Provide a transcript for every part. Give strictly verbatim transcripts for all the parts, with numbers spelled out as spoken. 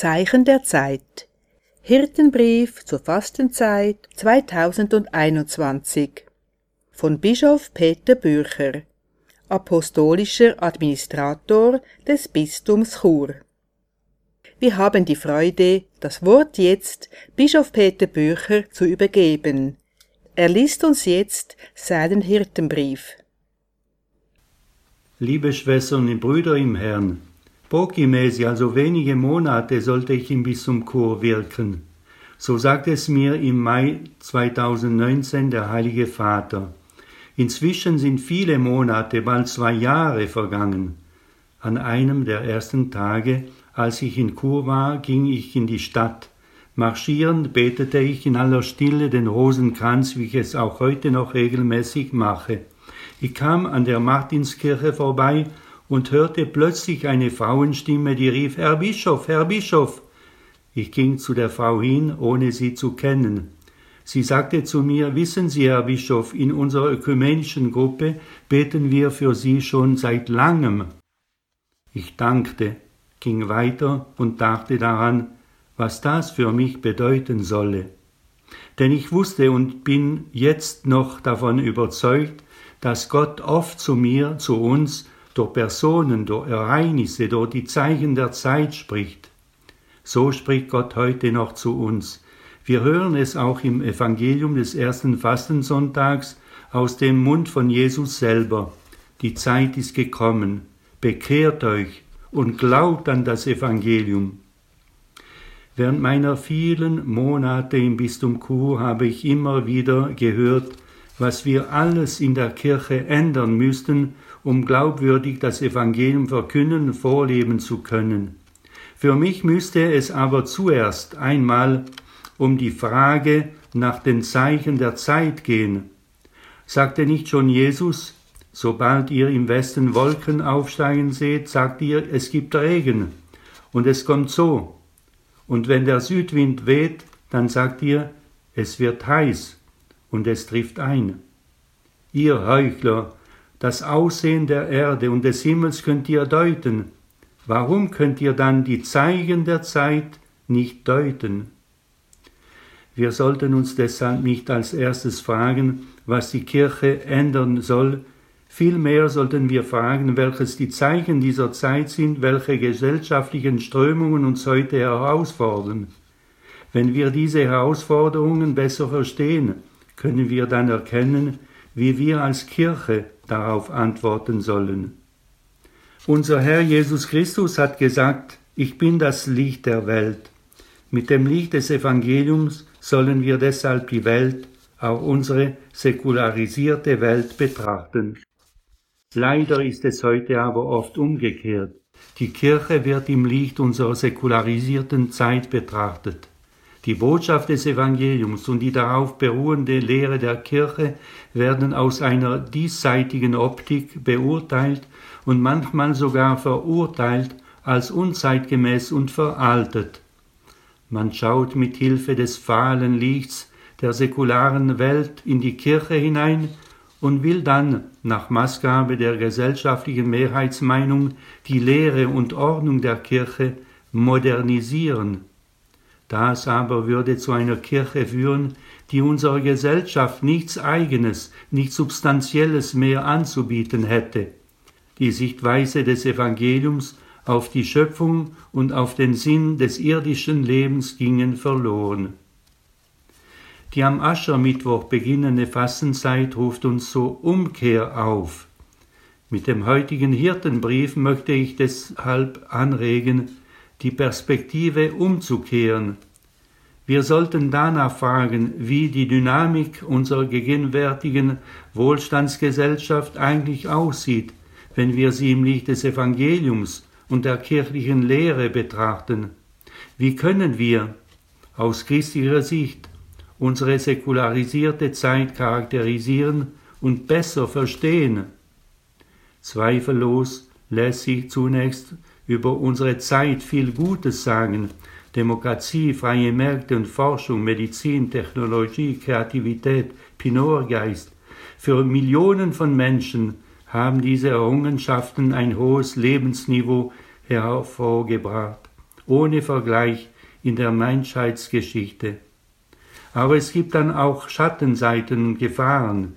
Zeichen der Zeit. Hirtenbrief zur Fastenzeit zweitausendeinundzwanzig von Bischof Peter Bürcher, apostolischer Administrator des Bistums Chur. Wir haben die Freude, das Wort jetzt Bischof Peter Bürcher zu übergeben. Er liest uns jetzt seinen Hirtenbrief. Liebe Schwestern und Brüder im Herrn, Prokimesi, also wenige Monate, sollte ich im Bistum Chur wirken. So sagt es mir im Mai zweitausendneunzehn der Heilige Vater. Inzwischen sind viele Monate, bald zwei Jahre vergangen. An einem der ersten Tage, als ich in Chur war, ging ich in die Stadt. Marschierend betete ich in aller Stille den Rosenkranz, wie ich es auch heute noch regelmäßig mache. Ich kam an der Martinskirche vorbei und hörte plötzlich eine Frauenstimme, die rief: »Herr Bischof, Herr Bischof!« Ich ging zu der Frau hin, ohne sie zu kennen. Sie sagte zu mir: »Wissen Sie, Herr Bischof, in unserer ökumenischen Gruppe beten wir für Sie schon seit langem.« Ich dankte, ging weiter und dachte daran, was das für mich bedeuten solle. Denn ich wusste und bin jetzt noch davon überzeugt, dass Gott oft zu mir, zu uns, durch Personen, durch Ereignisse, durch die Zeichen der Zeit spricht. So spricht Gott heute noch zu uns. Wir hören es auch im Evangelium des ersten Fastensonntags aus dem Mund von Jesus selber. Die Zeit ist gekommen, bekehrt euch und glaubt an das Evangelium. Während meiner vielen Monate im Bistum Chur habe ich immer wieder gehört, was wir alles in der Kirche ändern müssten, um glaubwürdig das Evangelium verkünden und vorleben zu können. Für mich müsste es aber zuerst einmal um die Frage nach den Zeichen der Zeit gehen. Sagte nicht schon Jesus: Sobald ihr im Westen Wolken aufsteigen seht, sagt ihr, es gibt Regen. Und es kommt so. Und wenn der Südwind weht, dann sagt ihr, es wird heiß. Und es trifft ein. Ihr Heuchler, das Aussehen der Erde und des Himmels könnt ihr deuten. Warum könnt ihr dann die Zeichen der Zeit nicht deuten? Wir sollten uns deshalb nicht als erstes fragen, was die Kirche ändern soll. Vielmehr sollten wir fragen, welches die Zeichen dieser Zeit sind, welche gesellschaftlichen Strömungen uns heute herausfordern. Wenn wir diese Herausforderungen besser verstehen, können wir dann erkennen, wie wir als Kirche darauf antworten sollen. Unser Herr Jesus Christus hat gesagt: Ich bin das Licht der Welt. Mit dem Licht des Evangeliums sollen wir deshalb die Welt, auch unsere säkularisierte Welt, betrachten. Leider ist es heute aber oft umgekehrt. Die Kirche wird im Licht unserer säkularisierten Zeit betrachtet. Die Botschaft des Evangeliums und die darauf beruhende Lehre der Kirche werden aus einer diesseitigen Optik beurteilt und manchmal sogar verurteilt als unzeitgemäß und veraltet. Man schaut mit Hilfe des fahlen Lichts der säkularen Welt in die Kirche hinein und will dann, nach Maßgabe der gesellschaftlichen Mehrheitsmeinung, die Lehre und Ordnung der Kirche modernisieren. Das aber würde zu einer Kirche führen, die unserer Gesellschaft nichts Eigenes, nichts Substanzielles mehr anzubieten hätte. Die Sichtweise des Evangeliums auf die Schöpfung und auf den Sinn des irdischen Lebens gingen verloren. Die am Aschermittwoch beginnende Fastenzeit ruft uns zur Umkehr auf. Mit dem heutigen Hirtenbrief möchte ich deshalb anregen, die Perspektive umzukehren. Wir sollten danach fragen, wie die Dynamik unserer gegenwärtigen Wohlstandsgesellschaft eigentlich aussieht, wenn wir sie im Licht des Evangeliums und der kirchlichen Lehre betrachten. Wie können wir, aus christlicher Sicht, unsere säkularisierte Zeit charakterisieren und besser verstehen? Zweifellos lässt sich zunächst über unsere Zeit viel Gutes sagen. Demokratie, freie Märkte und Forschung, Medizin, Technologie, Kreativität, Pioneurgeist. Für Millionen von Menschen haben diese Errungenschaften ein hohes Lebensniveau hervorgebracht. ohne Vergleich in der Menschheitsgeschichte. Aber es gibt dann auch Schattenseiten und Gefahren.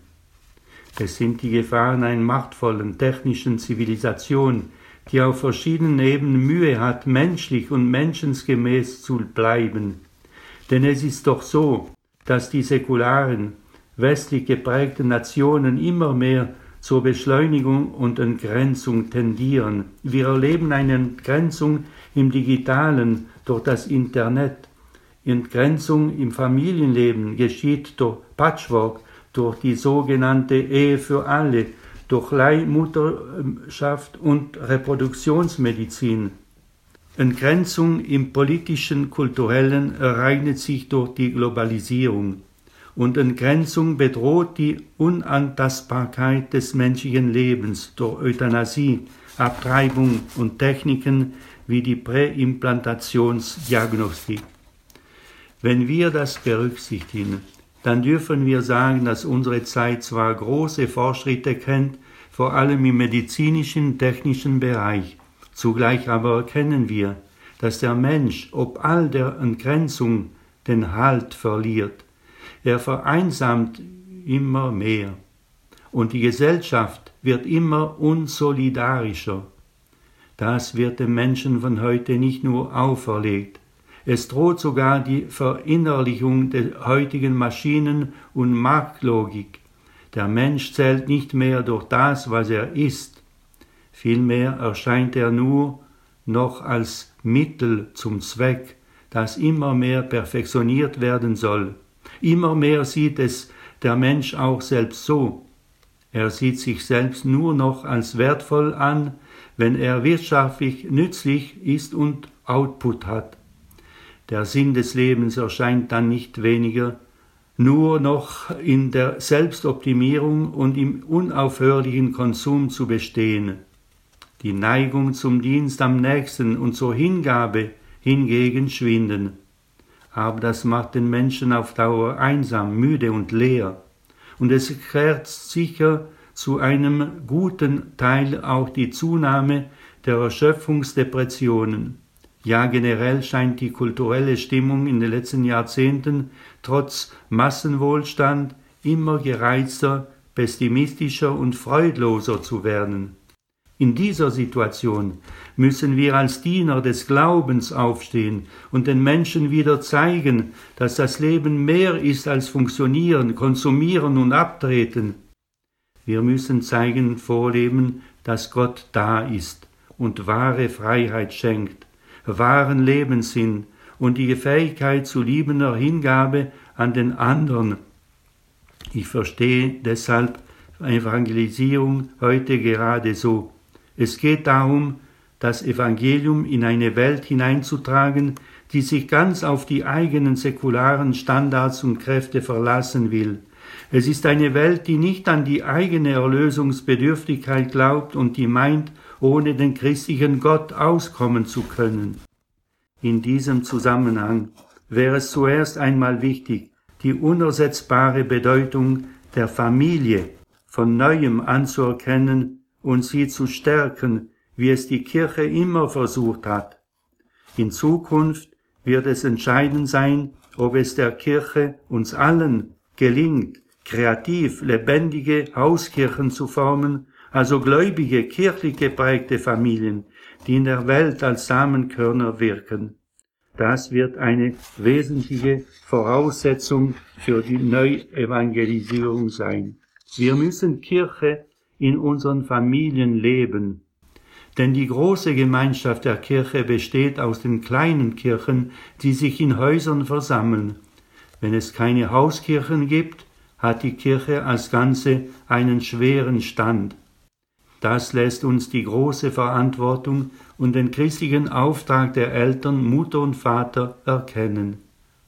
Es sind die Gefahren einer machtvollen technischen Zivilisation, die auf verschiedenen Ebenen Mühe hat, menschlich und menschensgemäß zu bleiben. Denn es ist doch so, dass die säkularen, westlich geprägten Nationen immer mehr zur Beschleunigung und Entgrenzung tendieren. Wir erleben eine Entgrenzung im Digitalen durch das Internet. Entgrenzung im Familienleben geschieht durch Patchwork, durch die sogenannte Ehe für alle, durch Leihmutterschaft und Reproduktionsmedizin. Entgrenzung im politischen, kulturellen ereignet sich durch die Globalisierung. Und Entgrenzung bedroht die Unantastbarkeit des menschlichen Lebens durch Euthanasie, Abtreibung und Techniken wie die Präimplantationsdiagnostik. Wenn wir das berücksichtigen, dann dürfen wir sagen, dass unsere Zeit zwar große Fortschritte kennt, vor allem im medizinischen und technischen Bereich, zugleich aber erkennen wir, dass der Mensch ob all der Entgrenzung den Halt verliert. Er vereinsamt immer mehr und die Gesellschaft wird immer unsolidarischer. Das wird dem Menschen von heute nicht nur auferlegt, es droht sogar die Verinnerlichung der heutigen Maschinen- und Marktlogik. Der Mensch zählt nicht mehr durch das, was er ist, vielmehr erscheint er nur noch als Mittel zum Zweck, das immer mehr perfektioniert werden soll. Immer mehr sieht es der Mensch auch selbst so. Er sieht sich selbst nur noch als wertvoll an, wenn er wirtschaftlich nützlich ist und Output hat. Der Sinn des Lebens erscheint dann nicht weniger nur noch in der Selbstoptimierung und im unaufhörlichen Konsum zu bestehen. Die Neigung zum Dienst am Nächsten und zur Hingabe hingegen schwinden. Aber das macht den Menschen auf Dauer einsam, müde und leer. Und es erklärt sicher zu einem guten Teil auch die Zunahme der Erschöpfungsdepressionen. Ja, generell scheint die kulturelle Stimmung in den letzten Jahrzehnten trotz Massenwohlstand immer gereizter, pessimistischer und freudloser zu werden. In dieser Situation müssen wir als Diener des Glaubens aufstehen und den Menschen wieder zeigen, dass das Leben mehr ist als Funktionieren, Konsumieren und Abtreten. Wir müssen zeigen, vorleben, dass Gott da ist und wahre Freiheit schenkt, wahren Lebenssinn und die Fähigkeit zu liebender Hingabe an den anderen. Ich verstehe deshalb Evangelisierung heute gerade so. Es geht darum, das Evangelium in eine Welt hineinzutragen, die sich ganz auf die eigenen säkularen Standards und Kräfte verlassen will. Es ist eine Welt, die nicht an die eigene Erlösungsbedürftigkeit glaubt und die meint, ohne den christlichen Gott auskommen zu können. In diesem Zusammenhang wäre es zuerst einmal wichtig, die unersetzbare Bedeutung der Familie von Neuem anzuerkennen und sie zu stärken, wie es die Kirche immer versucht hat. In Zukunft wird es entscheidend sein, ob es der Kirche, uns allen, gelingt, kreativ lebendige Hauskirchen zu formen, also gläubige, kirchlich geprägte Familien, die in der Welt als Samenkörner wirken. Das wird eine wesentliche Voraussetzung für die Neuevangelisierung sein. Wir müssen Kirche in unseren Familien leben. Denn die große Gemeinschaft der Kirche besteht aus den kleinen Kirchen, die sich in Häusern versammeln. Wenn es keine Hauskirchen gibt, hat die Kirche als Ganze einen schweren Stand. Das lässt uns die große Verantwortung und den christlichen Auftrag der Eltern, Mutter und Vater erkennen.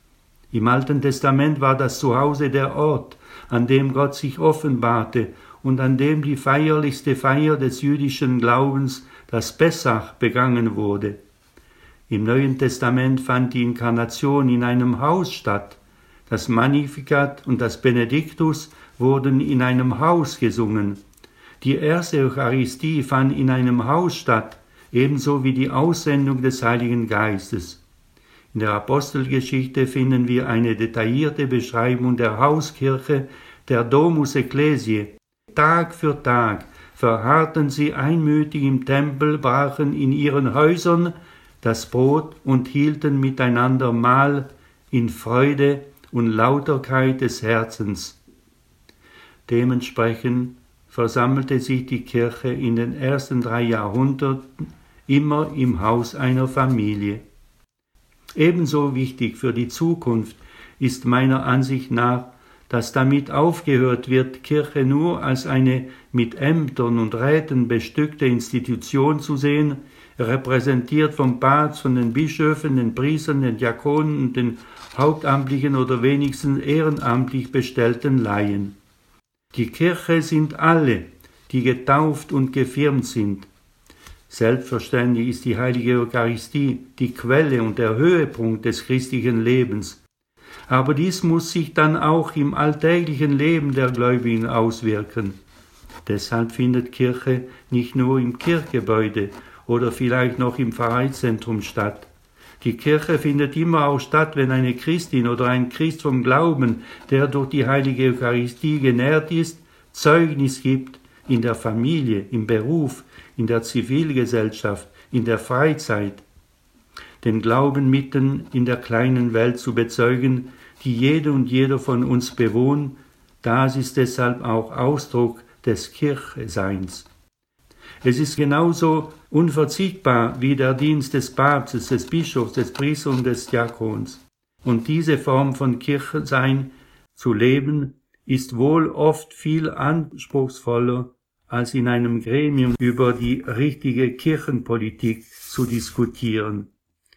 Im Alten Testament war das Zuhause der Ort, an dem Gott sich offenbarte und an dem die feierlichste Feier des jüdischen Glaubens, das Pessach, begangen wurde. Im Neuen Testament fand die Inkarnation in einem Haus statt. Das Magnificat und das Benediktus wurden in einem Haus gesungen. Die erste Eucharistie fand in einem Haus statt, ebenso wie die Aussendung des Heiligen Geistes. In der Apostelgeschichte finden wir eine detaillierte Beschreibung der Hauskirche, der Domus Ecclesiae. Tag für Tag verharrten sie einmütig im Tempel, brachen in ihren Häusern das Brot und hielten miteinander Mahl in Freude und Lauterkeit des Herzens. Dementsprechend versammelte sich die Kirche in den ersten drei Jahrhunderten immer im Haus einer Familie. Ebenso wichtig für die Zukunft ist meiner Ansicht nach, dass damit aufgehört wird, Kirche nur als eine mit Ämtern und Räten bestückte Institution zu sehen, repräsentiert vom Papst, von den Bischöfen, den Priestern, den Diakonen und den hauptamtlichen oder wenigstens ehrenamtlich bestellten Laien. Die Kirche sind alle, die getauft und gefirmt sind. Selbstverständlich ist die heilige Eucharistie die Quelle und der Höhepunkt des christlichen Lebens. Aber dies muss sich dann auch im alltäglichen Leben der Gläubigen auswirken. Deshalb findet Kirche nicht nur im Kirchgebäude oder vielleicht noch im Pfarreizentrum statt. Die Kirche findet immer auch statt, wenn eine Christin oder ein Christ vom Glauben, der durch die heilige Eucharistie genährt ist, Zeugnis gibt in der Familie, im Beruf, in der Zivilgesellschaft, in der Freizeit. Den Glauben mitten in der kleinen Welt zu bezeugen, die jede und jeder von uns bewohnt, das ist deshalb auch Ausdruck des Kircheseins. Es ist genauso unverzichtbar wie der Dienst des Papstes, des Bischofs, des Priesters und des Diakons. Und diese Form von Kirchensein zu leben, ist wohl oft viel anspruchsvoller, als in einem Gremium über die richtige Kirchenpolitik zu diskutieren.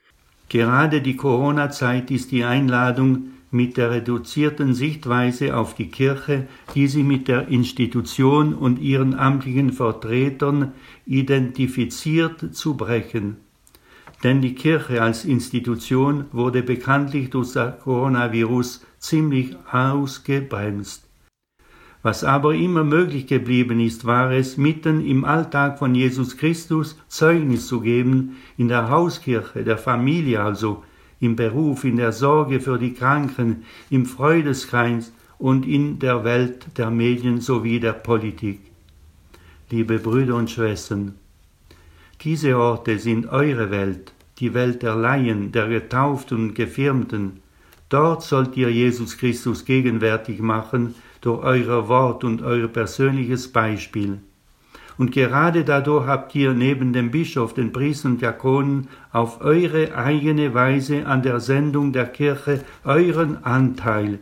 Gerade die Corona-Zeit ist die Einladung, mit der reduzierten Sichtweise auf die Kirche, die sie mit der Institution und ihren amtlichen Vertretern identifiziert, zu brechen. Denn die Kirche als Institution wurde bekanntlich durch das Coronavirus ziemlich ausgebremst. Was aber immer möglich geblieben ist, war es, mitten im Alltag von Jesus Christus Zeugnis zu geben, in der Hauskirche, der Familie also, im Beruf, in der Sorge für die Kranken, im Freudeskreis und in der Welt der Medien sowie der Politik. Liebe Brüder und Schwestern, diese Orte sind eure Welt, die Welt der Laien, der Getauften und Gefirmten. Dort sollt ihr Jesus Christus gegenwärtig machen durch euer Wort und euer persönliches Beispiel. Und gerade dadurch habt ihr neben dem Bischof, den Priestern und Diakonen auf eure eigene Weise an der Sendung der Kirche euren Anteil.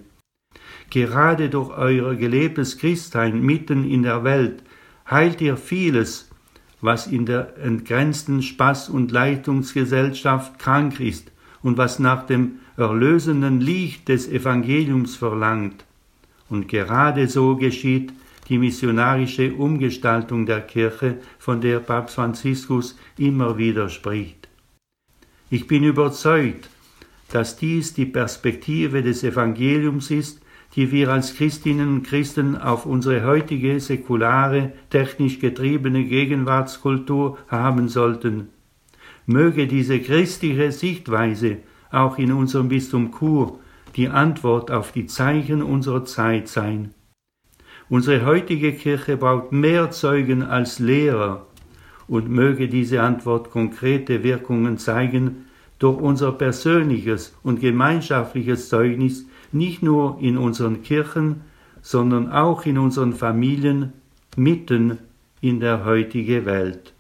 Gerade durch euer gelebtes Christsein mitten in der Welt heilt ihr vieles, was in der entgrenzten Spaß- und Leitungsgesellschaft krank ist und was nach dem erlösenden Licht des Evangeliums verlangt. Und gerade so geschieht die missionarische Umgestaltung der Kirche, von der Papst Franziskus immer wieder spricht. Ich bin überzeugt, dass dies die Perspektive des Evangeliums ist, die wir als Christinnen und Christen auf unsere heutige säkulare, technisch getriebene Gegenwartskultur haben sollten. Möge diese christliche Sichtweise auch in unserem Bistum Chur die Antwort auf die Zeichen unserer Zeit sein. Unsere heutige Kirche braucht mehr Zeugen als Lehrer und möge diese Antwort konkrete Wirkungen zeigen durch unser persönliches und gemeinschaftliches Zeugnis nicht nur in unseren Kirchen, sondern auch in unseren Familien mitten in der heutigen Welt.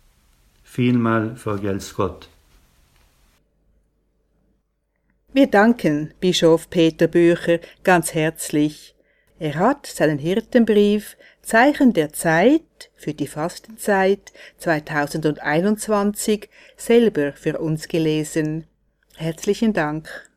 Vielmal vergelt's Gott. Wir danken Bischof Peter Bücher ganz herzlich. Er hat seinen Hirtenbrief Zeichen der Zeit für die Fastenzeit zweitausendeinundzwanzig selber für uns gelesen. Herzlichen Dank.